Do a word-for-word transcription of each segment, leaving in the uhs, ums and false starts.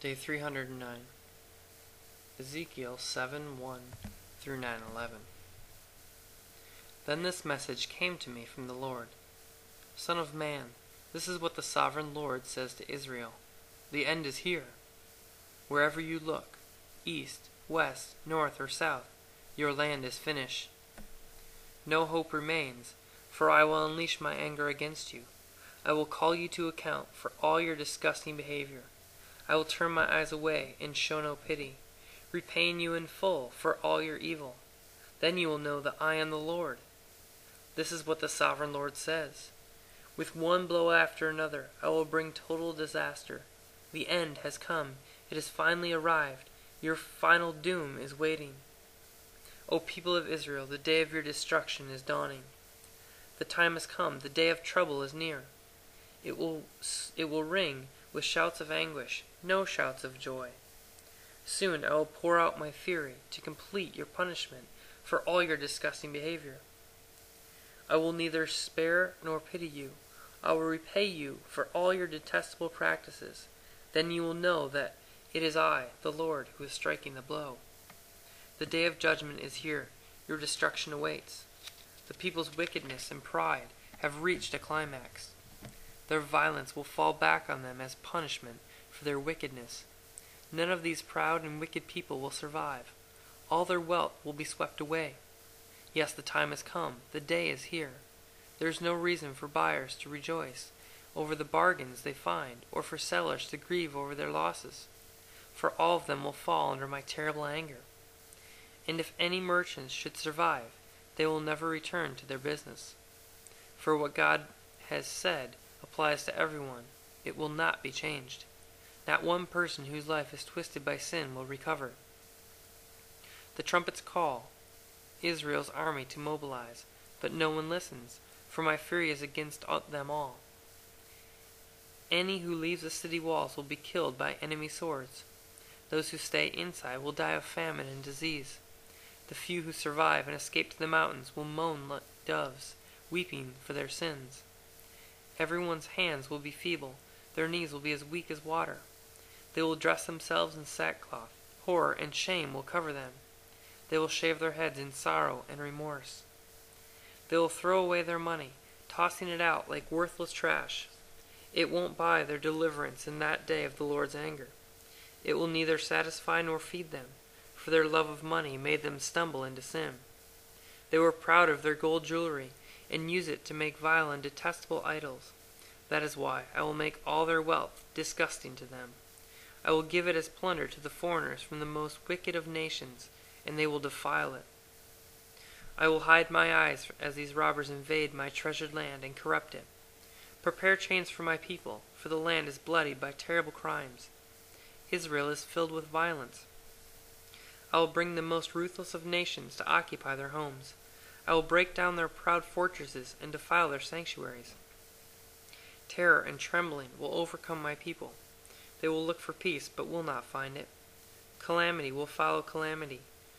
Day three hundred nine. Ezekiel seven one through nine eleven. Then this message came to me from the Lord. Son of man, this is what the sovereign Lord says to Israel. The end is here. Wherever you look, east, west, north, or south, your land is finished. No hope remains, for I will unleash my anger against you. I will call you to account for all your disgusting behavior. I will turn my eyes away and show no pity, repaying you in full for all your evil. Then you will know that I am the Lord. This is what the sovereign Lord says. With one blow after another, I will bring total disaster. The end has come. It has finally arrived. Your final doom is waiting. O people of Israel, the day of your destruction is dawning. The time has come. The day of trouble is near. It will, it will ring with shouts of anguish, no shouts of joy. Soon I will pour out my fury to complete your punishment for all your disgusting behavior. I will neither spare nor pity you. I will repay you for all your detestable practices. Then you will know that it is I, the Lord, who is striking the blow. The day of judgment is here. Your destruction awaits. The people's wickedness and pride have reached a climax. Their violence will fall back on them as punishment for their wickedness. None of these proud and wicked people will survive. All their wealth will be swept away. Yes, the time has come. The day is here. There is no reason for buyers to rejoice over the bargains they find, or for sellers to grieve over their losses. For all of them will fall under my terrible anger. And if any merchants should survive, they will never return to their business. For what God has said applies to everyone. It will not be changed. Not one person whose life is twisted by sin will recover. The trumpets call Israel's army to mobilize, but no one listens, for my fury is against them all. Any who leaves the city walls will be killed by enemy swords. Those who stay inside will die of famine and disease. The few who survive and escape to the mountains will moan like doves, weeping for their sins. Everyone's hands will be feeble, their knees will be as weak as water. They will dress themselves in sackcloth. Horror and shame will cover them. They will shave their heads in sorrow and remorse. They will throw away their money, tossing it out like worthless trash. It won't buy their deliverance in that day of the Lord's anger. It will neither satisfy nor feed them, for their love of money made them stumble into sin. They were proud of their gold jewelry, and use it to make vile and detestable idols. That is why I will make all their wealth disgusting to them. I will give it as plunder to the foreigners from the most wicked of nations, and they will defile it. I will hide my eyes as these robbers invade my treasured land and corrupt it. Prepare chains for my people, for the land is bloodied by terrible crimes. Israel is filled with violence. I will bring the most ruthless of nations to occupy their homes. I will break down their proud fortresses and defile their sanctuaries. Terror and trembling will overcome my people. They will look for peace, but will not find it. Calamity will follow calamity.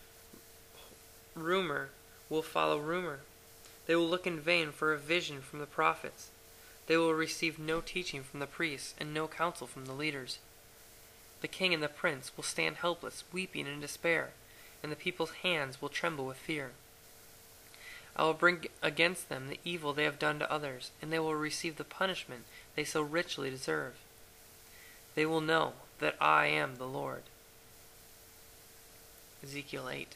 Rumor will follow rumor. They will look in vain for a vision from the prophets. They will receive no teaching from the priests and no counsel from the leaders. The king and the prince will stand helpless, weeping in despair, and the people's hands will tremble with fear. I will bring against them the evil they have done to others, and they will receive the punishment they so richly deserve. They will know that I am the Lord. Ezekiel eight.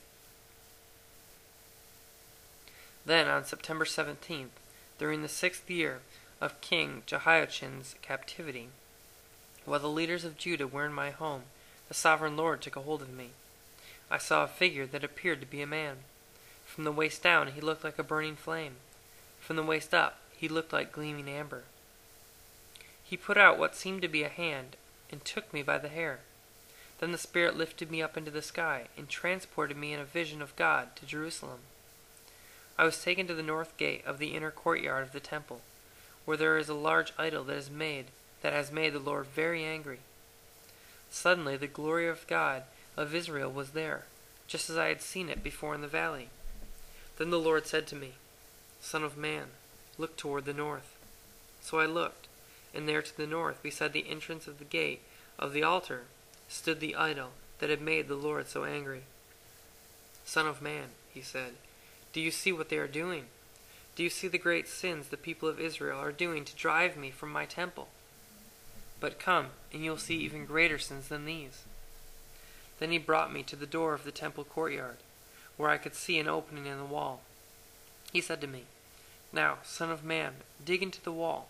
Then on September seventeenth, during the sixth year of King Jehoiachin's captivity, while the leaders of Judah were in my home, the sovereign Lord took a hold of me. I saw a figure that appeared to be a man. From the waist down he looked like a burning flame. From the waist up he looked like gleaming amber. He put out what seemed to be a hand and took me by the hair. Then the Spirit lifted me up into the sky and transported me in a vision of God to Jerusalem. I was taken to the north gate of the inner courtyard of the temple, where there is a large idol that is made that has made the Lord very angry. Suddenly the glory of God of Israel was there, just as I had seen it before in the valley. Then the Lord said to me, Son of man, look toward the north. So I looked, and there to the north, beside the entrance of the gate of the altar, stood the idol that had made the Lord so angry. "Son of man," he said, "do you see what they are doing? Do you see the great sins the people of Israel are doing to drive me from my temple? But come, and you'll see even greater sins than these." Then he brought me to the door of the temple courtyard, where I could see an opening in the wall. He said to me, "Now, son of man, dig into the wall."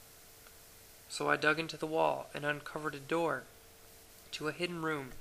So I dug into the wall and uncovered a door to a hidden room.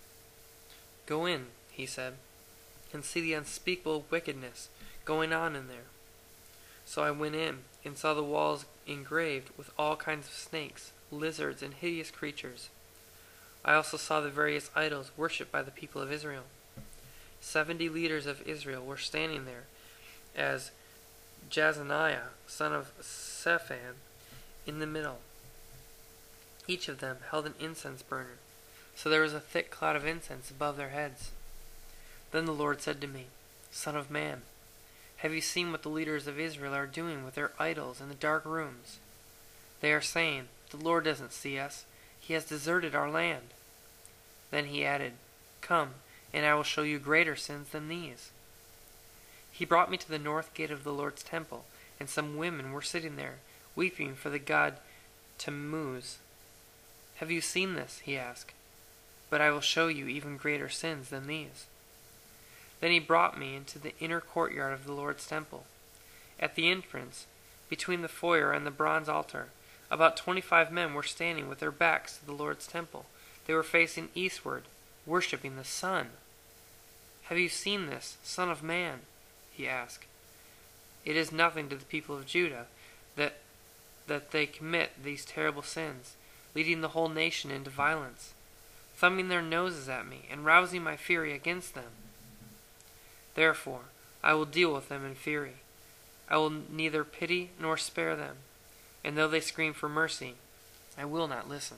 "Go in," he said, "and see the unspeakable wickedness going on in there." So I went in and saw the walls engraved with all kinds of snakes, lizards, and hideous creatures. I also saw the various idols worshipped by the people of Israel. Seventy leaders of Israel were standing there, as Jazaniah, son of Shaphan, in the middle. Each of them held an incense burner, so there was a thick cloud of incense above their heads. Then the Lord said to me, "Son of man, have you seen what the leaders of Israel are doing with their idols in the dark rooms? They are saying, 'The Lord doesn't see us. He has deserted our land.'" Then he added, "Come, and I will show you greater sins than these." He brought me to the north gate of the Lord's temple, and some women were sitting there, weeping for the god Tammuz. "Have you seen this?" he asked. "But I will show you even greater sins than these." Then he brought me into the inner courtyard of the Lord's temple. At the entrance, between the foyer and the bronze altar, about twenty-five men were standing with their backs to the Lord's temple. They were facing eastward, worshipping the sun. "Have you seen this, son of man?" he asked. "It is nothing to the people of Judah that that they commit these terrible sins, leading the whole nation into violence, thumbing their noses at me and rousing my fury against them. Therefore I will deal with them in fury. I will neither pity nor spare them, and though they scream for mercy, I will not listen."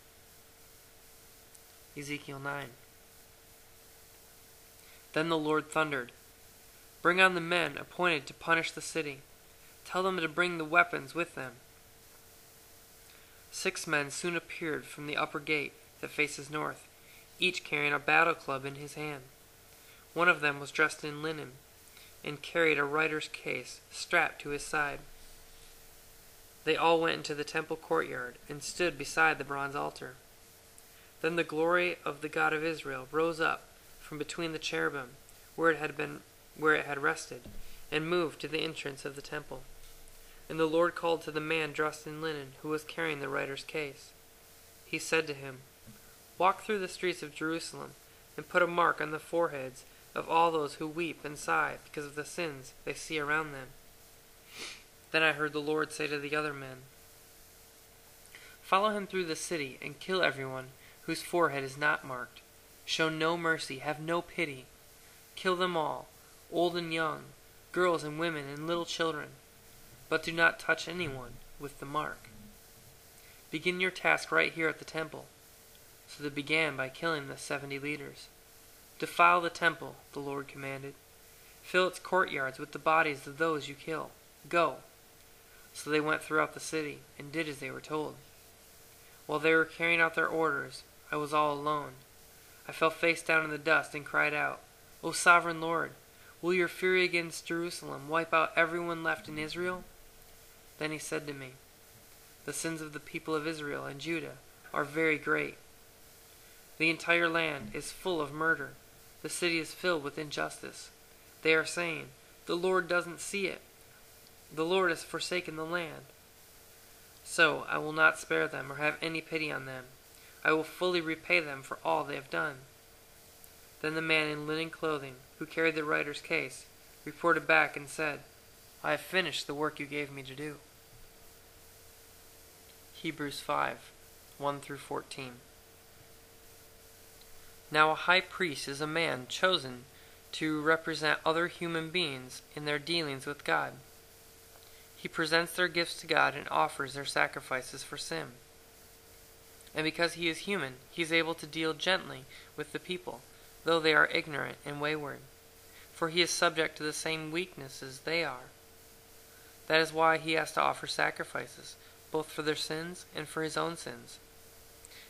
Ezekiel nine. Then the Lord thundered, "Bring on the men appointed to punish the city. Tell them to bring the weapons with them." Six men soon appeared from the upper gate that faces north, each carrying a battle club in his hand. One of them was dressed in linen and carried a writer's case strapped to his side. They all went into the temple courtyard and stood beside the bronze altar. Then the glory of the God of Israel rose up from between the cherubim where it had been where it had rested, and moved to the entrance of the temple. And the Lord called to the man dressed in linen who was carrying the writer's case. He said to him, "Walk through the streets of Jerusalem and put a mark on the foreheads of all those who weep and sigh because of the sins they see around them." Then I heard the Lord say to the other men, "Follow him through the city and kill everyone whose forehead is not marked. Show no mercy, have no pity. Kill them all, old and young, girls and women and little children, but do not touch anyone with the mark. Begin your task right here at the temple." So they began by killing the seventy leaders. "Defile the temple," the Lord commanded. "Fill its courtyards with the bodies of those you kill. Go." So they went throughout the city and did as they were told. While they were carrying out their orders, I was all alone. I fell face down in the dust and cried out, "O sovereign Lord, will your fury against Jerusalem wipe out everyone left in Israel?" Then he said to me, "The sins of the people of Israel and Judah are very great. The entire land is full of murder. The city is filled with injustice. They are saying, 'The Lord doesn't see it. The Lord has forsaken the land.' So I will not spare them or have any pity on them. I will fully repay them for all they have done." Then the man in linen clothing, who carried the writer's case, reported back and said, "I have finished the work you gave me to do." Hebrews five, one through fourteen. Now a high priest is a man chosen to represent other human beings in their dealings with God. He presents their gifts to God and offers their sacrifices for sin. And because he is human, he is able to deal gently with the people, though they are ignorant and wayward, for he is subject to the same weaknesses they are. That is why he has to offer sacrifices, both for their sins and for his own sins.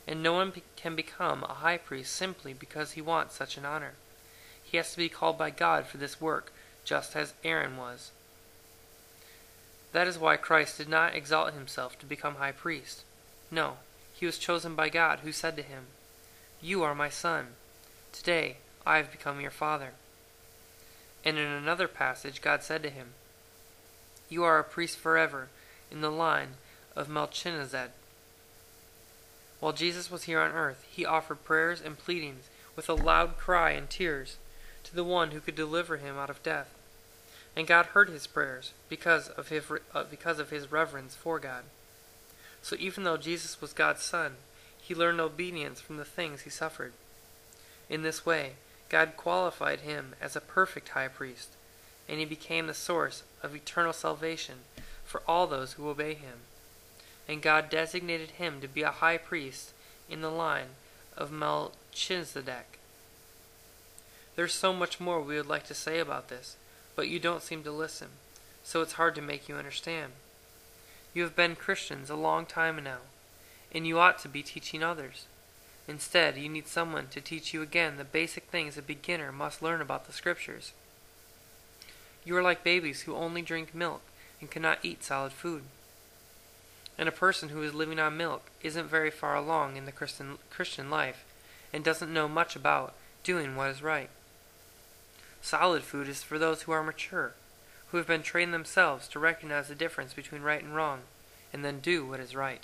and no one be- can become a high priest simply because he wants such an honor. He has to be called by God for this work, just as Aaron was. That is why Christ did not exalt himself to become high priest. No, he was chosen by God, who said to him, "You are my son. Today I have become your father." And in another passage, God said to him, "You are a priest forever in the line of Melchizedek." While Jesus was here on earth, he offered prayers and pleadings with a loud cry and tears to the one who could deliver him out of death. And God heard his prayers because of his, uh, because of his reverence for God. So even though Jesus was God's son, he learned obedience from the things he suffered. In this way, God qualified him as a perfect high priest, and he became the source of eternal salvation for all those who obey him. And God designated him to be a high priest in the line of Melchizedek. There's so much more we would like to say about this, but you don't seem to listen, so it's hard to make you understand. You have been Christians a long time now, and you ought to be teaching others. Instead, you need someone to teach you again the basic things a beginner must learn about the Scriptures. You are like babies who only drink milk and cannot eat solid food. And a person who is living on milk isn't very far along in the Christian, Christian life and doesn't know much about doing what is right. Solid food is for those who are mature, who have been trained themselves to recognize the difference between right and wrong, and then do what is right.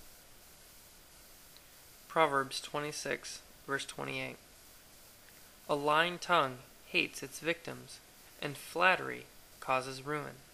Proverbs twenty-six, verse twenty-eight. A lying tongue hates its victims, and flattery causes ruin.